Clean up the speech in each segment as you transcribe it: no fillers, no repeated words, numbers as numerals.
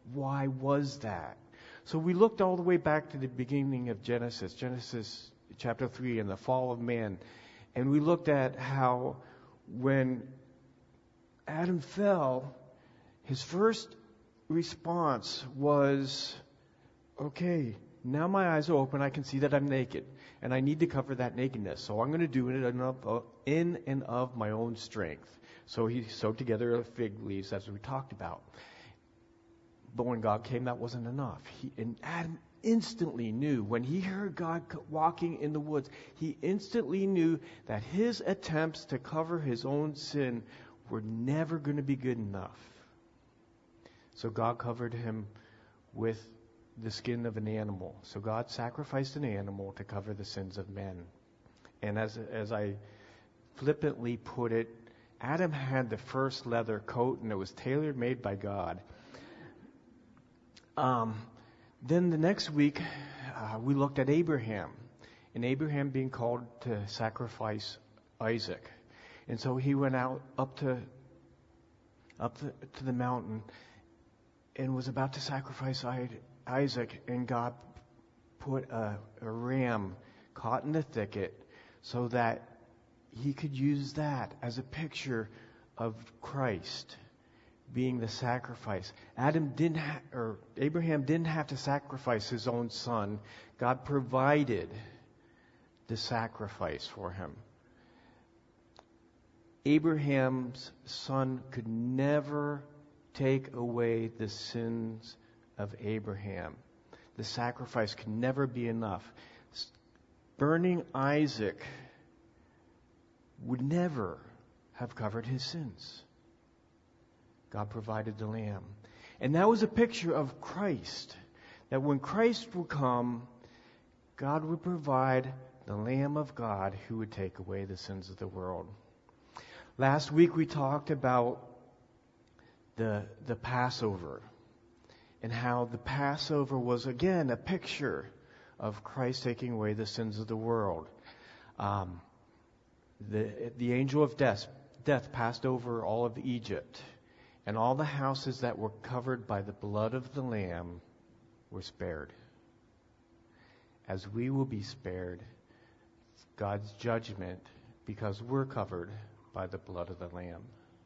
Why was that? So we looked all the way back to the beginning of Genesis chapter 3 and the fall of man. And we looked at how when Adam fell, his first response was, okay, now my eyes are open, I can see that I'm naked, and I need to cover that nakedness. So I'm going to do it in and of my own strength. So he sewed together fig leaves, as we talked about. But when God came, that wasn't enough. And Adam instantly knew, when he heard God walking in the woods, he instantly knew that his attempts to cover his own sin were never going to be good enough. So God covered him with the skin of an animal. So God sacrificed an animal to cover the sins of men. And as I flippantly put it, Adam had the first leather coat, and it was tailor-made by God. Then the next week, we looked at Abraham, and Abraham being called to sacrifice Isaac. And so he went out up to the mountain and was about to sacrifice Isaac, and God put a ram caught in the thicket so that he could use that as a picture of Christ being the sacrifice. Abraham didn't have to sacrifice his own son. God provided the sacrifice for him. Abraham's son could never take away the sins of Abraham. The sacrifice could never be enough. Burning Isaac would never have covered his sins. God provided the lamb. And that was a picture of Christ. That when Christ would come, God would provide the Lamb of God who would take away the sins of the world. Last week we talked about the Passover, and how the Passover was again a picture of Christ taking away the sins of the world. The angel of death passed over all of Egypt, and all the houses that were covered by the blood of the Lamb were spared. As we will be spared God's judgment because we're covered by the blood of the Lamb.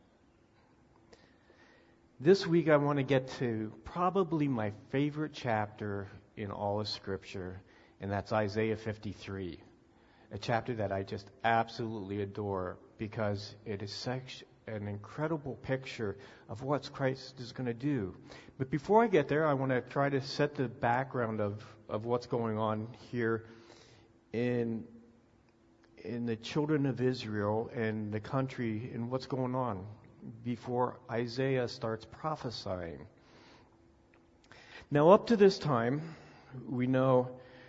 This week I want to get to probably my favorite chapter in all of Scripture, and that's Isaiah 53. A chapter that I just absolutely adore because it is such an incredible picture of what Christ is going to do. But before I get there, I want to try to set the background of what's going on here in the children of Israel and the country and what's going on before Isaiah starts prophesying. Now, up to this time, we know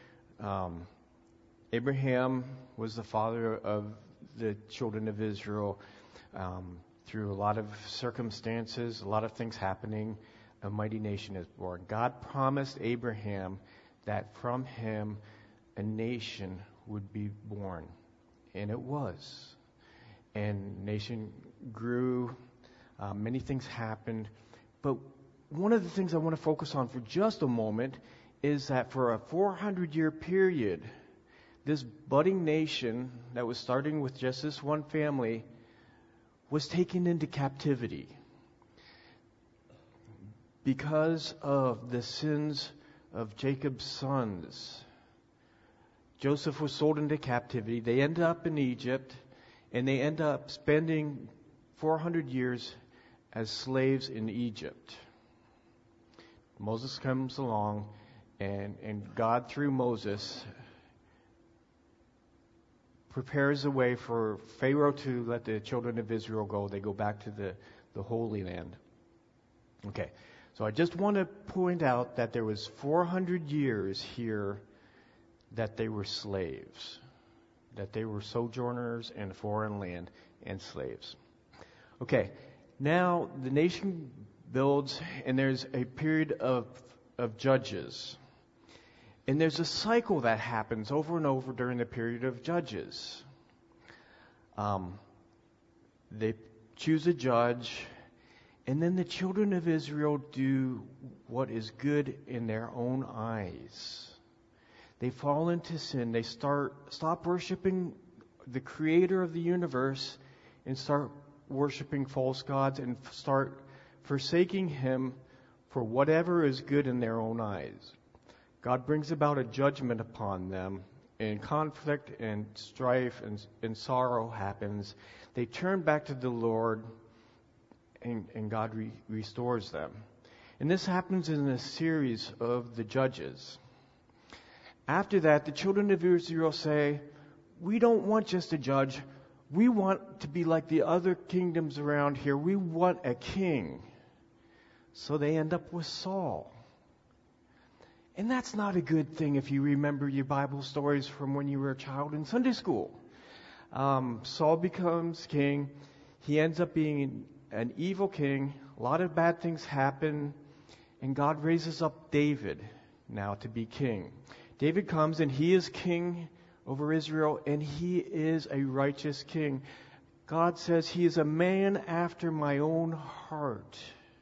Abraham was the father of the children of Israel. Through a lot of circumstances, a lot of things happening, a mighty nation is born. God promised Abraham that from him a nation would be born. And it was. And nation grew. Many things happened. But one of the things I want to focus on for just a moment is that for a 400-year period, this budding nation that was starting with just this one family was taken into captivity because of the sins of Jacob's sons. Joseph was sold into captivity. They end up in Egypt, and they end up spending 400 years as slaves in Egypt. Moses comes along, and God, through Moses, prepares a way for Pharaoh to let the children of Israel go. They go back to the Holy Land. Okay, so I just want to point out that there was 400 years here that they were slaves, that they were sojourners in a foreign land and slaves. Okay, now the nation builds, and there's a period of judges. And there's a cycle that happens over and over during the period of judges. They choose a judge, And then the children of Israel do what is good in their own eyes. They fall into sin. They stop worshiping the creator of the universe and start worshiping false gods and start forsaking him for whatever is good in their own eyes. God brings about a judgment upon them, and conflict and strife and sorrow happens. They turn back to the Lord, and God restores them. And this happens in a series of the judges. After that, the children of Israel say, we don't want just a judge. We want to be like the other kingdoms around here. We want a king. So they end up with Saul. And that's not a good thing if you remember your Bible stories from when you were a child in Sunday school. Saul becomes king. He ends up being an evil king. A lot of bad things happen. And God raises up David now to be king. David comes and he is king over Israel, and he is a righteous king. God says he is a man after my own heart.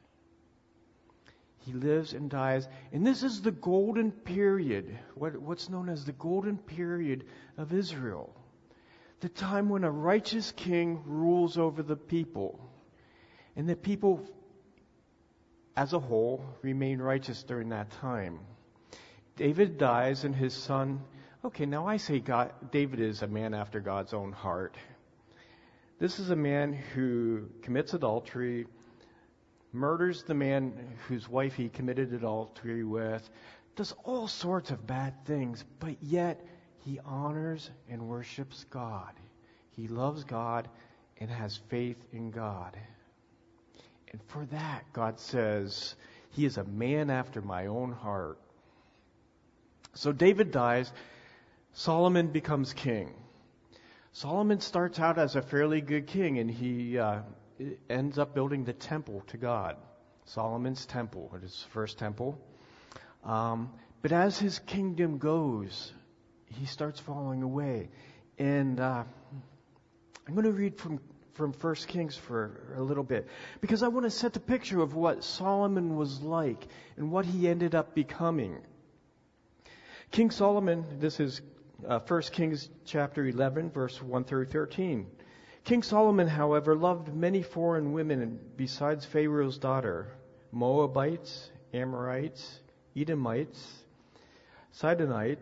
He lives and dies. And this is the golden period, what's known as the golden period of Israel. The time when a righteous king rules over the people. And the people, as a whole, remain righteous during that time. David dies, and his son... Okay, now I say David is a man after God's own heart. This is a man who commits adultery, murders the man whose wife he committed adultery with, does all sorts of bad things, but yet he honors and worships God. He loves God and has faith in God. And for that, God says, he is a man after my own heart. So David dies. Solomon becomes king. Solomon starts out as a fairly good king, and he ends up building the temple to God. Solomon's temple, his first temple. But as his kingdom goes, he starts falling away. And I'm going to read from 1 Kings for a little bit, because I want to set the picture of what Solomon was like and what he ended up becoming. King Solomon, this is 1 Kings chapter 11, verse 1 through 13. King Solomon, however, loved many foreign women besides Pharaoh's daughter, Moabites, Amorites, Edomites, Sidonians,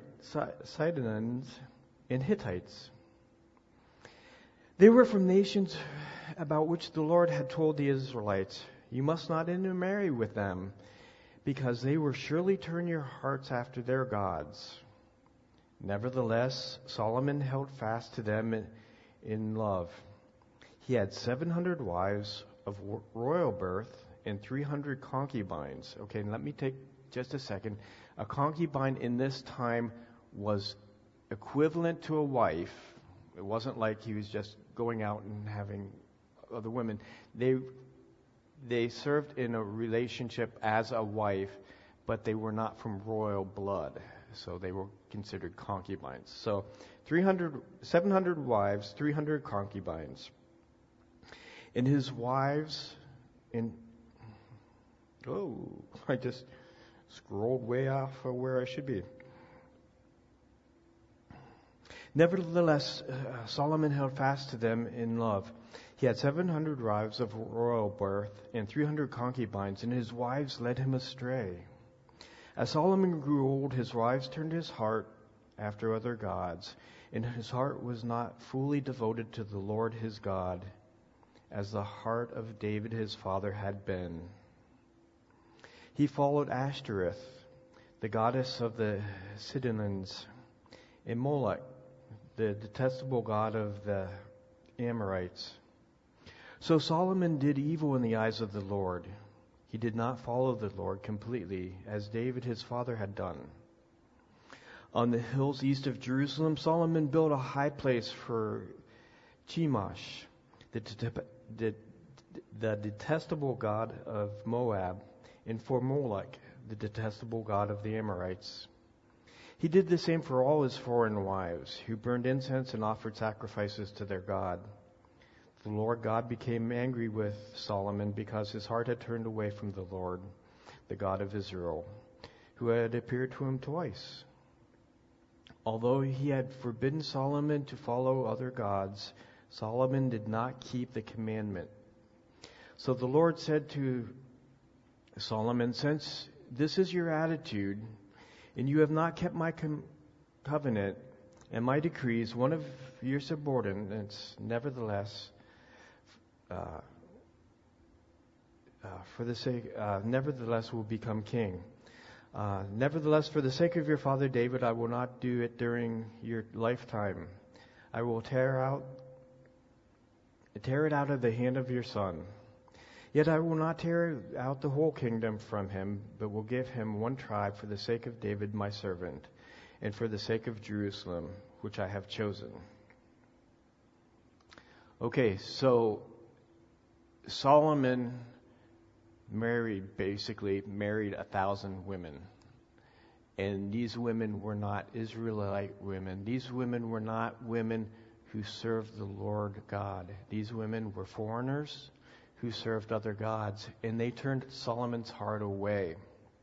and Hittites. They were from nations about which the Lord had told the Israelites, you must not intermarry with them, because they will surely turn your hearts after their gods. Nevertheless, Solomon held fast to them in love. He had 700 wives of royal birth and 300 concubines. Okay, let me take just a second. A concubine in this time was equivalent to a wife. It wasn't like he was just going out and having other women. They served in a relationship as a wife, but they were not from royal blood. So they were considered concubines. So 700 wives, 300 concubines. And his wives, I just scrolled way off of where I should be. Nevertheless, Solomon held fast to them in love. He had 700 wives of royal birth and 300 concubines, and his wives led him astray. As Solomon grew old, his wives turned his heart after other gods, and his heart was not fully devoted to the Lord his God, as the heart of David his father had been. He followed Ashtoreth, the goddess of the Sidonians, and Moloch, the detestable god of the Amorites. So Solomon did evil in the eyes of the Lord. He did not follow the Lord completely, as David his father had done. On the hills east of Jerusalem, Solomon built a high place for Chemosh, the detestable god of Moab, and for Moloch, the detestable god of the Amorites. He did the same for all his foreign wives, who burned incense and offered sacrifices to their god. The Lord God became angry with Solomon because his heart had turned away from the Lord, the God of Israel, who had appeared to him twice. Although he had forbidden Solomon to follow other gods, Solomon did not keep the commandment. So the Lord said to Solomon, "Since this is your attitude, and you have not kept my covenant and my decrees, one of your subordinates, nevertheless, will become king. Nevertheless, for the sake of your father David, I will not do it during your lifetime. I will tear it out of the hand of your son. Yet I will not tear out the whole kingdom from him, but will give him one tribe for the sake of David my servant, and for the sake of Jerusalem, which I have chosen." Okay, so Solomon married 1,000 women. And these women were not Israelite women. These women were not women who served the Lord God. These women were foreigners who served other gods, and they turned Solomon's heart away.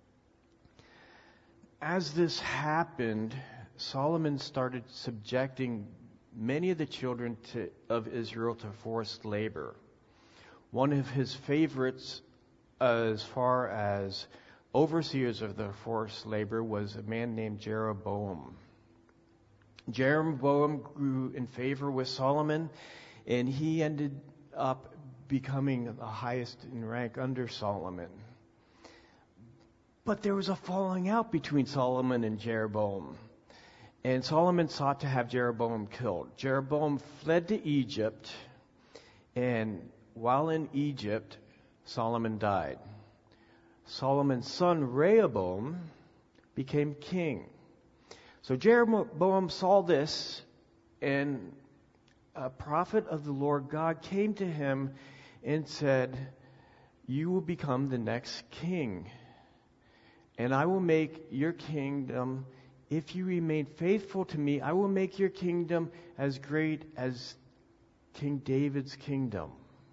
As this happened, Solomon started subjecting many of the children of Israel to forced labor. One of his favorites, as far as overseers of the forced labor, was a man named Jeroboam. Jeroboam grew in favor with Solomon, and he ended up becoming the highest in rank under Solomon. But there was a falling out between Solomon and Jeroboam, and Solomon sought to have Jeroboam killed. Jeroboam fled to Egypt, and while in Egypt, Solomon died. Solomon's son Rehoboam became king. So Jeroboam saw this, and a prophet of the Lord God came to him and said, "You will become the next king, and I will make your kingdom, if you remain faithful to me, I will make your kingdom as great as King David's kingdom."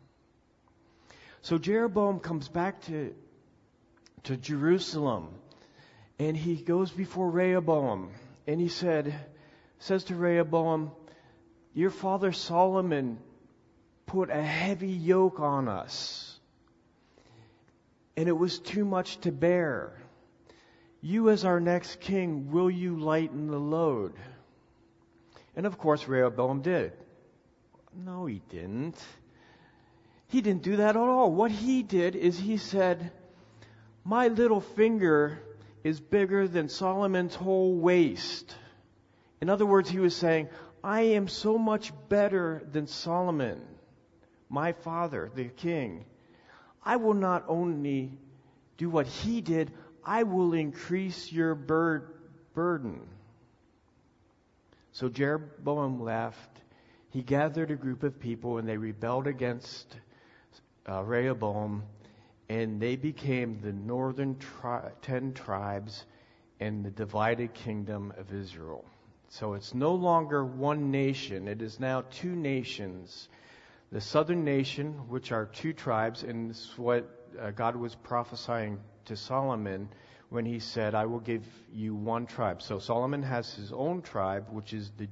So Jeroboam comes back to Jerusalem, and he goes before Rehoboam, and he says to Rehoboam, "Your father Solomon put a heavy yoke on us, and it was too much to bear. You, as our next king, will you lighten the load?" And of course Rehoboam did. No, he didn't. He didn't do that at all. What he did is he said, "My little finger is bigger than Solomon's whole waist." In other words, he was saying, "I am so much better than Solomon, my father, the king. I will not only do what he did, I will increase your burden." So Jeroboam left. He gathered a group of people, and they rebelled against Rehoboam, and they became the northern 10 tribes and the divided kingdom of Israel. So it's no longer one nation. It is now two nations. The southern nation, which are 2 tribes, and this is what God was prophesying to Solomon when he said, "I will give you one tribe." So Solomon has his own tribe, which is the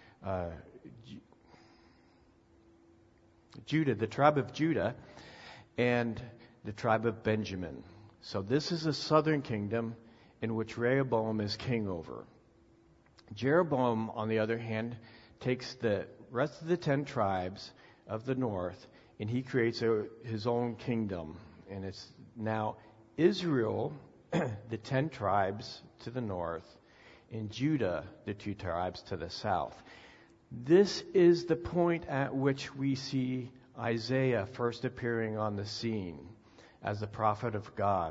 tribe of Judah, and the tribe of Benjamin. So this is a southern kingdom in which Rehoboam is king over. Jeroboam, on the other hand, takes the rest of the 10 tribes of the north, and he creates his own kingdom. And it's now Israel, the 10 tribes to the north, and Judah, the 2 tribes to the south. This is the point at which we see Isaiah first appearing on the scene as the prophet of God.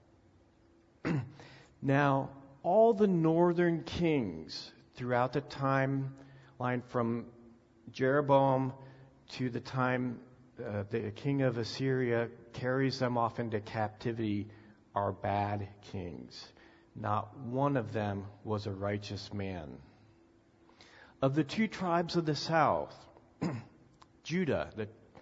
Now, all the northern kings throughout the timeline from Jeroboam to the time the king of Assyria carries them off into captivity are bad kings. Not one of them was a righteous man. Of the 2 tribes of the south, Judah, the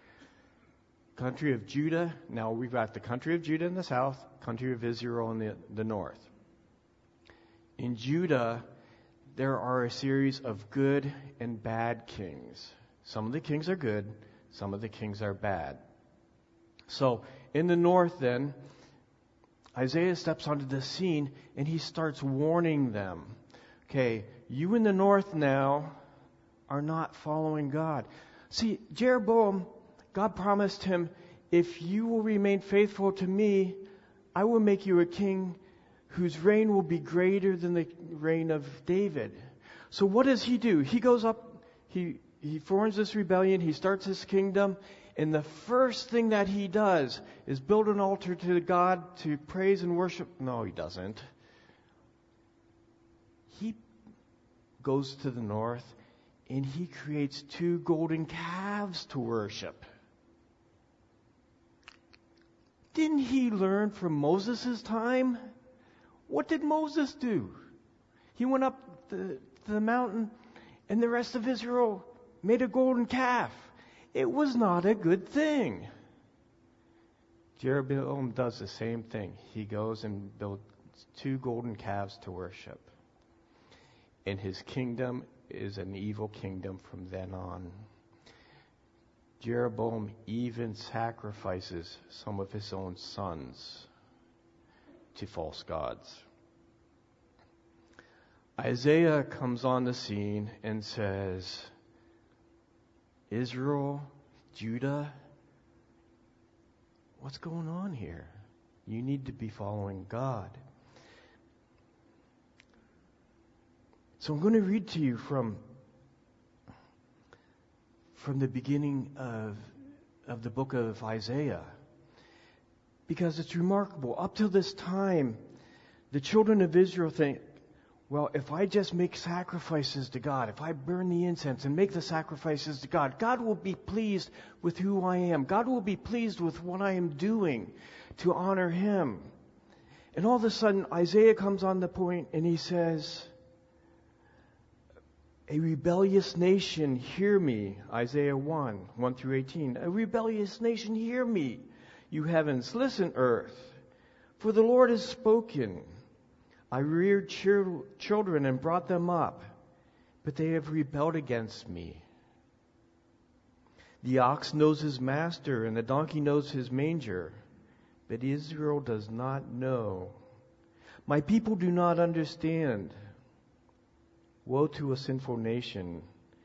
country of Judah. Now we've got the country of Judah in the south, country of Israel in the north. In Judah, there are a series of good and bad kings. Some of the kings are good, some of the kings are bad. So in the north then, Isaiah steps onto the scene and he starts warning them. Okay, you in the north now are not following God. See, Jeroboam, God promised him, if you will remain faithful to me, I will make you a king whose reign will be greater than the reign of David. So what does he do? He goes up, he forms this rebellion, he starts his kingdom, and the first thing that he does is build an altar to God to praise and worship. No, he doesn't. He goes to the north and he creates 2 golden calves to worship. Didn't he learn from Moses' time? What did Moses do? He went up the mountain and the rest of Israel made a golden calf. It was not a good thing. Jeroboam does the same thing. He goes and builds 2 golden calves to worship. And his kingdom is an evil kingdom from then on. Jeroboam even sacrifices some of his own sons to false gods. Isaiah comes on the scene and says, Israel, Judah, what's going on here? You need to be following God. So I'm going to read to you from the beginning of the book of Isaiah, because it's remarkable. Up till this time, the children of Israel think, well, if I just make sacrifices to God, if I burn the incense and make the sacrifices to God, God will be pleased with who I am. God will be pleased with what I am doing to honor Him. And all of a sudden, Isaiah comes on the point and he says, a rebellious nation, hear me. Isaiah 1 through 18. A rebellious nation, hear me. You heavens, listen, earth. For the Lord has spoken. I reared children and brought them up, but they have rebelled against me. The ox knows his master, and the donkey knows his manger, but Israel does not know. My people do not understand. Woe to a sinful nation,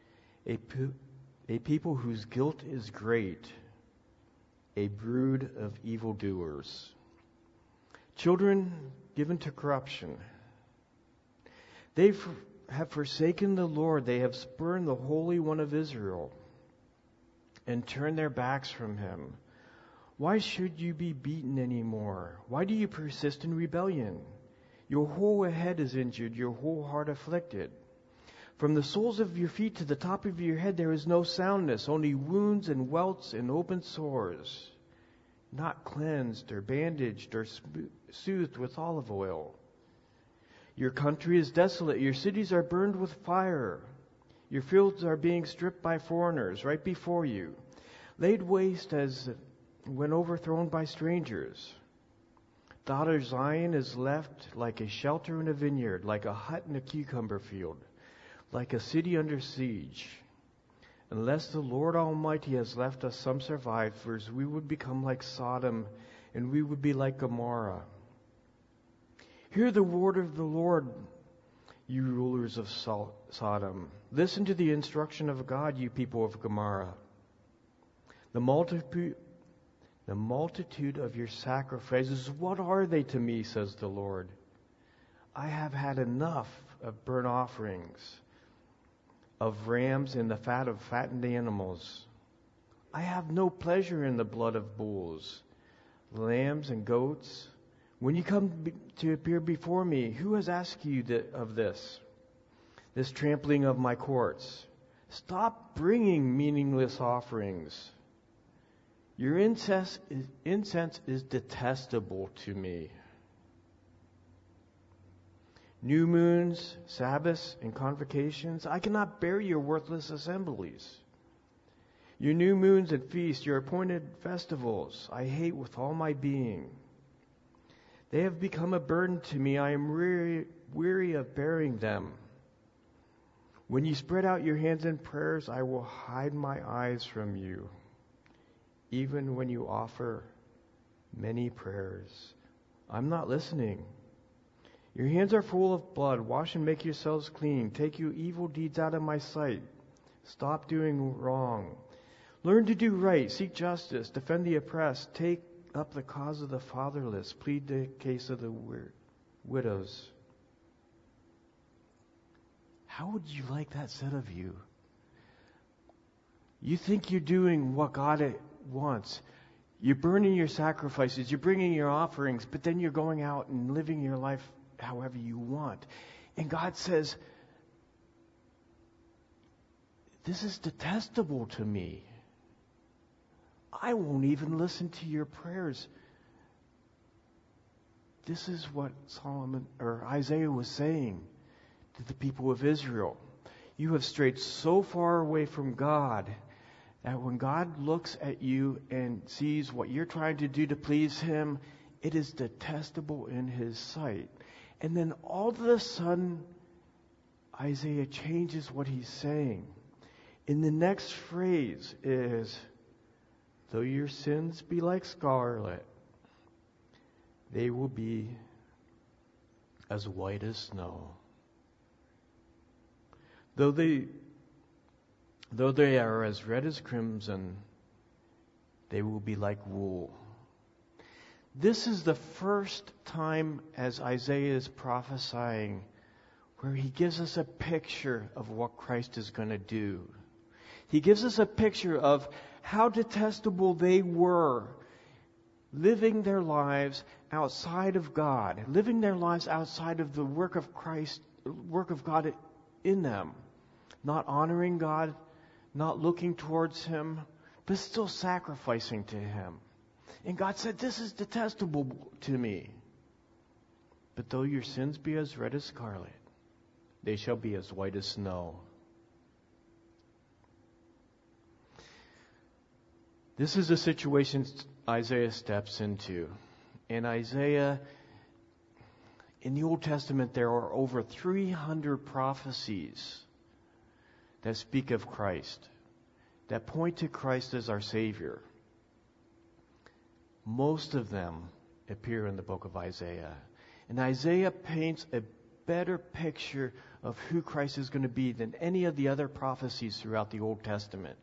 a people whose guilt is great, a brood of evildoers. Children given to corruption. They have forsaken the Lord. They have spurned the Holy One of Israel and turned their backs from Him. Why should you be beaten anymore? Why do you persist in rebellion? Your whole head is injured, your whole heart afflicted. From the soles of your feet to the top of your head there is no soundness, only wounds and welts and open sores, not cleansed or bandaged or soothed with olive oil. Your country is desolate, your cities are burned with fire. Your fields are being stripped by foreigners right before you, laid waste as when overthrown by strangers. Daughter Zion is left like a shelter in a vineyard, like a hut in a cucumber field, like a city under siege. Unless the Lord Almighty has left us some survivors, we would become like Sodom, and we would be like Gomorrah. Hear the word of the Lord, you rulers of Sodom. Listen to the instruction of God, you people of Gomorrah. The multitude of your sacrifices, what are they to me, says the Lord? I have had enough of burnt offerings, of rams and the fat of fattened animals. I have no pleasure in the blood of bulls, lambs and goats. When you come to appear before me, who has asked you of this trampling of my courts? Stop bringing meaningless offerings. Your incense is detestable to me. New moons, Sabbaths, and convocations, I cannot bear your worthless assemblies. Your new moons and feasts, your appointed festivals, I hate with all my being. They have become a burden to me. I am weary of bearing them. When you spread out your hands in prayers, I will hide my eyes from you. Even when you offer many prayers, I'm not listening. Your hands are full of blood. Wash and make yourselves clean. Take your evil deeds out of my sight. Stop doing wrong. Learn to do right. Seek justice. Defend the oppressed. Take up the cause of the fatherless. Plead the case of the widows. How would you like that said of you? You think you're doing what God wants. You're burning your sacrifices. You're bringing your offerings. But then you're going out and living your life however you want. And God says, this is detestable to me. I won't even listen to your prayers. This is what Isaiah was saying to the people of Israel. You have strayed so far away from God that when God looks at you and sees what you're trying to do to please Him, it is detestable in His sight. And then all of a sudden, Isaiah changes what he's saying. In the next phrase is, though your sins be like scarlet, they will be as white as snow. Though they are as red as crimson, they will be like wool. This is the first time as Isaiah is prophesying where he gives us a picture of what Christ is going to do. He gives us a picture of how detestable they were, living their lives outside of God, living their lives outside of the work of Christ, work of God in them, not honoring God, not looking towards Him, but still sacrificing to Him. And God said, this is detestable to me. But though your sins be as red as scarlet, they shall be as white as snow. This is the situation Isaiah steps into. And Isaiah, in the Old Testament, there are over 300 prophecies that speak of Christ, that point to Christ as our Savior. Most of them appear in the book of Isaiah. And Isaiah paints a better picture of who Christ is going to be than any of the other prophecies throughout the Old Testament.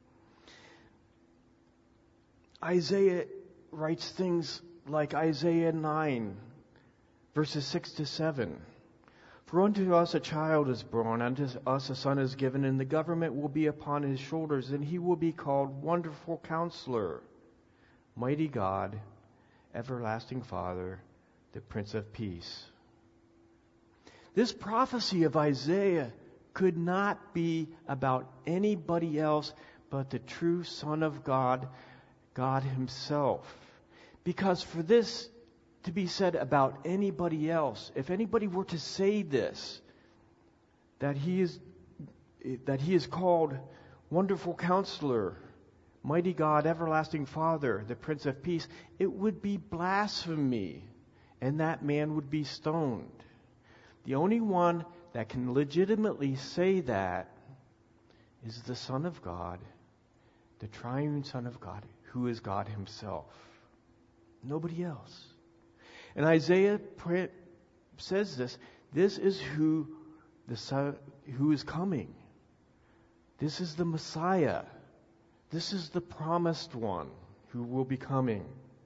Isaiah writes things like Isaiah 9, verses 6 to 7. For unto us a child is born, unto us a son is given, and the government will be upon his shoulders, and he will be called Wonderful Counselor, Mighty God, Everlasting Father, the Prince of Peace. This prophecy of Isaiah could not be about anybody else but the true Son of God, God Himself. Because for this to be said about anybody else, if anybody were to say this, that He is called Wonderful Counselor, Mighty God, Everlasting Father, the Prince of Peace, it would be blasphemy, and that man would be stoned. The only one that can legitimately say that is the Son of God, the triune Son of God, who is God Himself. Nobody else. And Isaiah says this. This is who is coming. This is the Messiah. This is the promised one who will be coming.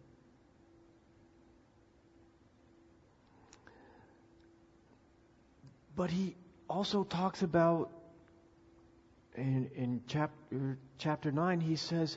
But he also talks about, in chapter 9, he says,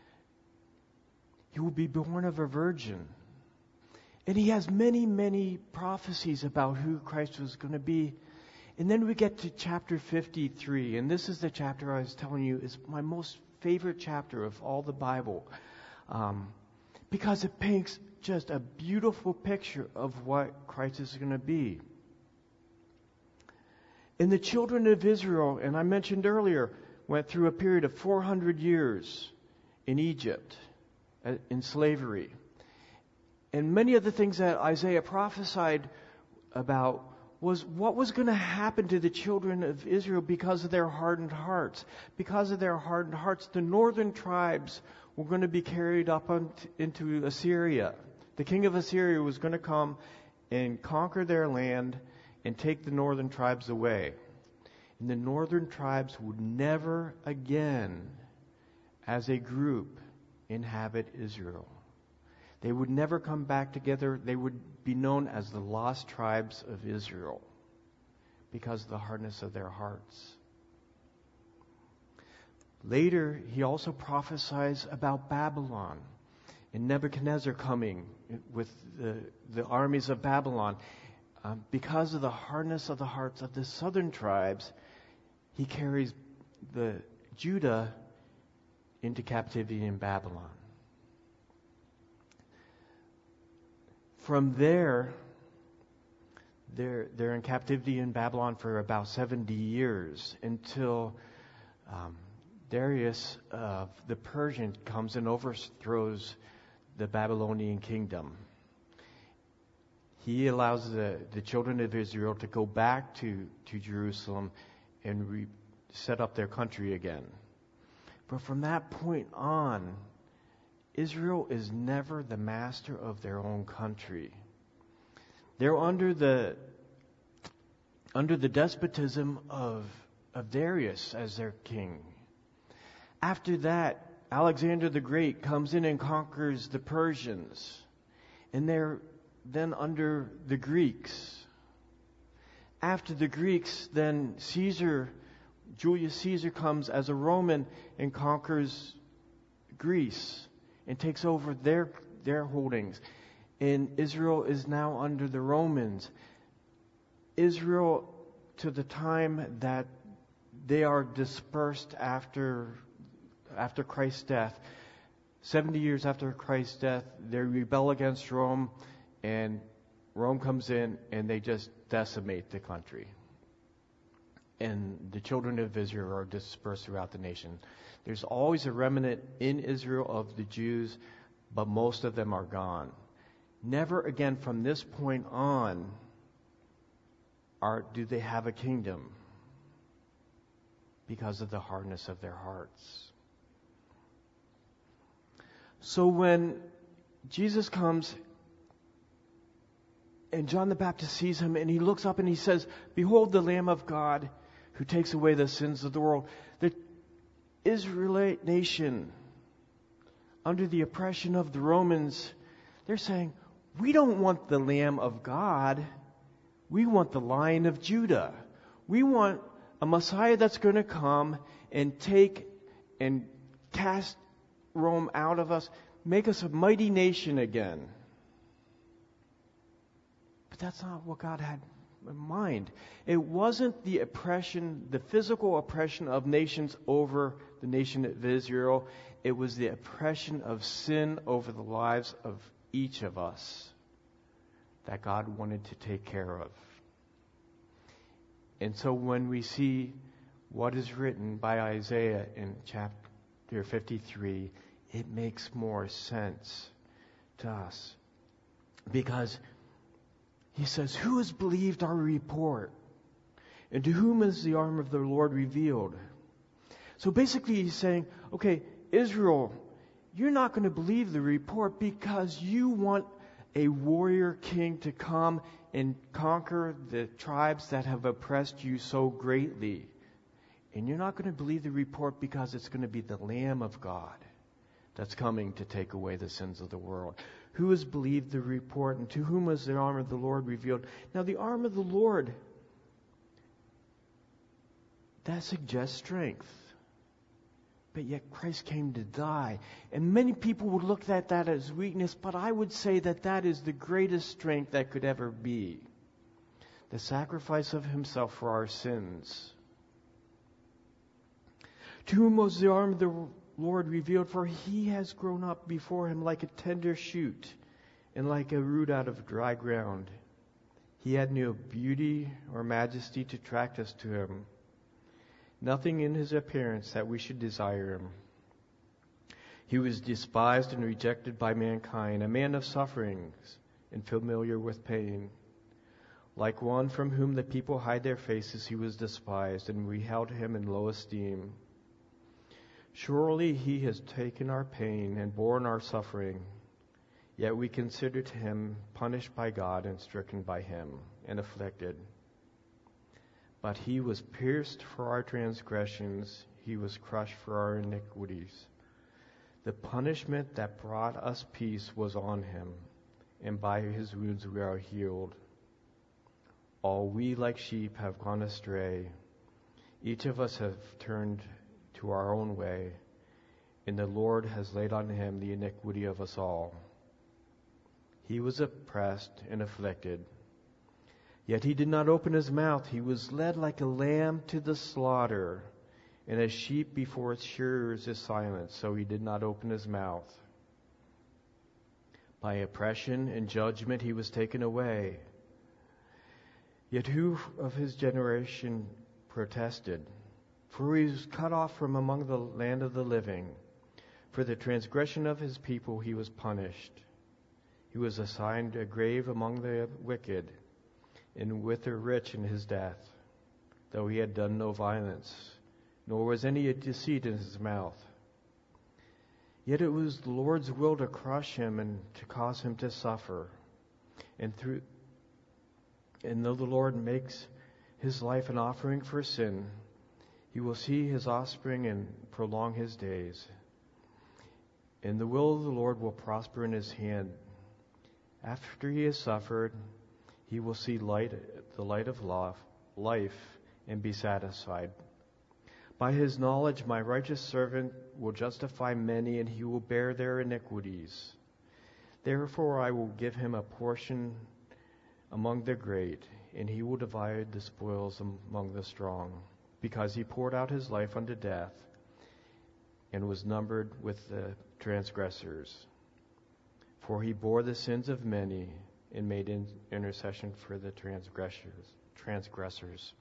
He will be born of a virgin. And he has many, many prophecies about who Christ was going to be. And then we get to chapter 53. And this is the chapter I was telling you is my most favorite chapter of all the Bible. Because it paints just a beautiful picture of what Christ is going to be. And the children of Israel, and I mentioned earlier, went through a period of 400 years in Egypt, in slavery. And many of the things that Isaiah prophesied about was what was going to happen to the children of Israel because of their hardened hearts. Because of their hardened hearts, the northern tribes were going to be carried up into Assyria. The king of Assyria was going to come and conquer their land and take the northern tribes away. And the northern tribes would never again, as a group, inhabit Israel. They would never come back together. They would be known as the lost tribes of Israel because of the hardness of their hearts. Later, he also prophesies about Babylon and Nebuchadnezzar coming with the armies of Babylon. Because of the hardness of the hearts of the southern tribes, he carries the Judah into captivity in Babylon. From there, they're in captivity in Babylon for about 70 years until Darius of the Persian comes and overthrows the Babylonian kingdom. He allows the children of Israel to go back to Jerusalem and set up their country again. But from that point on, Israel is never the master of their own country. They're under the despotism of Darius as their king. After that, Alexander the Great comes in and conquers the Persians. And they're then under the Greeks. After the Greeks, then Julius Caesar comes as a Roman and conquers Greece and takes over their holdings. And Israel is now under the Romans. Israel, to the time that they are dispersed after Christ's death, 70 years after Christ's death, they rebel against Rome, and Rome comes in and they just decimate the country. And the children of Israel are dispersed throughout the nation. There's always a remnant in Israel of the Jews, but most of them are gone. Never again from this point on do they have a kingdom because of the hardness of their hearts. So when Jesus comes and John the Baptist sees him and he looks up and he says, "Behold the Lamb of God who takes away the sins of the world." The Israelite nation, under the oppression of the Romans, they're saying, "We don't want the Lamb of God. We want the Lion of Judah. We want a Messiah that's going to come and take and cast Rome out of us, make us a mighty nation again." But that's not what God had in mind. It wasn't the oppression, the physical oppression of nations over the nation of Israel. It was the oppression of sin over the lives of each of us that God wanted to take care of. And so when we see what is written by Isaiah in chapter 53, it makes more sense to us. Because he says, "Who has believed our report? And to whom is the arm of the Lord revealed?" So basically he's saying, okay, Israel, you're not going to believe the report because you want a warrior king to come and conquer the tribes that have oppressed you so greatly. And you're not going to believe the report because it's going to be the Lamb of God that's coming to take away the sins of the world. Who has believed the report, and to whom was the arm of the Lord revealed? Now, the arm of the Lord, that suggests strength. But yet Christ came to die. And many people would look at that as weakness, but I would say that that is the greatest strength that could ever be. The sacrifice of himself for our sins. To whom was the arm of the Lord revealed? For he has grown up before him like a tender shoot and like a root out of dry ground. He had no beauty or majesty to attract us to him, nothing in his appearance that we should desire him. He was despised and rejected by mankind, a man of sufferings and familiar with pain. Like one from whom the people hide their faces, he was despised, and we held him in low esteem. Surely he has taken our pain and borne our suffering. Yet we considered him punished by God and stricken by him and afflicted. But he was pierced for our transgressions, he was crushed for our iniquities. The punishment that brought us peace was on him, and by his wounds we are healed. All we like sheep have gone astray. Each of us have turned to our own way, and the Lord has laid on him the iniquity of us all. He was oppressed and afflicted, yet he did not open his mouth. He was led like a lamb to the slaughter, and as sheep before its shearers is silent, so he did not open his mouth. By oppression and judgment he was taken away. Yet who of his generation protested? For he was cut off from among the land of the living. For the transgression of his people he was punished. He was assigned a grave among the wicked, and with the rich in his death, though he had done no violence, nor was any deceit in his mouth. Yet it was the Lord's will to crush him and to cause him to suffer. And though the Lord makes his life an offering for sin, he will see his offspring and prolong his days. And the will of the Lord will prosper in his hand. After he has suffered, he will see the light of life, and be satisfied. By his knowledge, my righteous servant will justify many, and he will bear their iniquities. Therefore, I will give him a portion among the great, and he will divide the spoils among the strong, because he poured out his life unto death, and was numbered with the transgressors. For he bore the sins of many, and made intercession for the transgressors.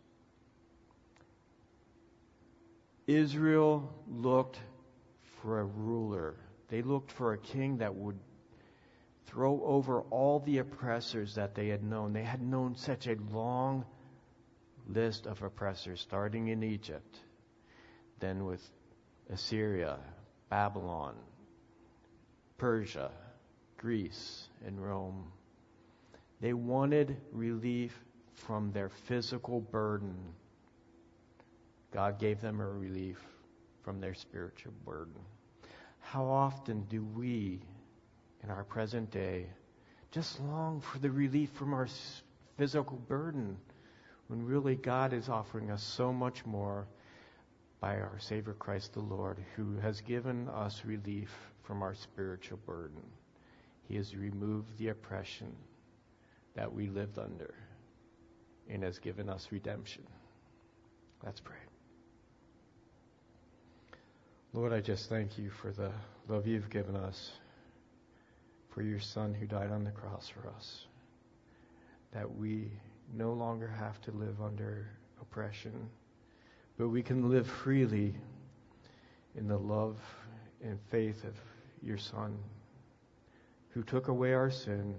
Israel looked for a ruler. They looked for a king that would throw over all the oppressors that they had known. They had known such a long list of oppressors, starting in Egypt, then with Assyria, Babylon, Persia, Greece, and Rome. They wanted relief from their physical burden. God gave them a relief from their spiritual burden. How often do we, in our present day, just long for the relief from our physical burden, when really God is offering us so much more by our Savior Christ the Lord, who has given us relief from our spiritual burden. He has removed the oppression that we lived under and has given us redemption. Let's pray. Lord, I just thank you for the love you've given us, for your Son who died on the cross for us, that we no longer have to live under oppression, but we can live freely in the love and faith of your Son, who took away our sin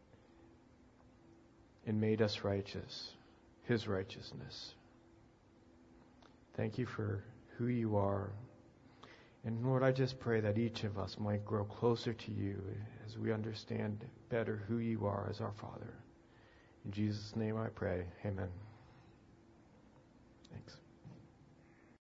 and made us righteous, his righteousness. Thank you for who you are. And Lord, I just pray that each of us might grow closer to you as we understand better who you are as our Father. In Jesus' name I pray. Amen.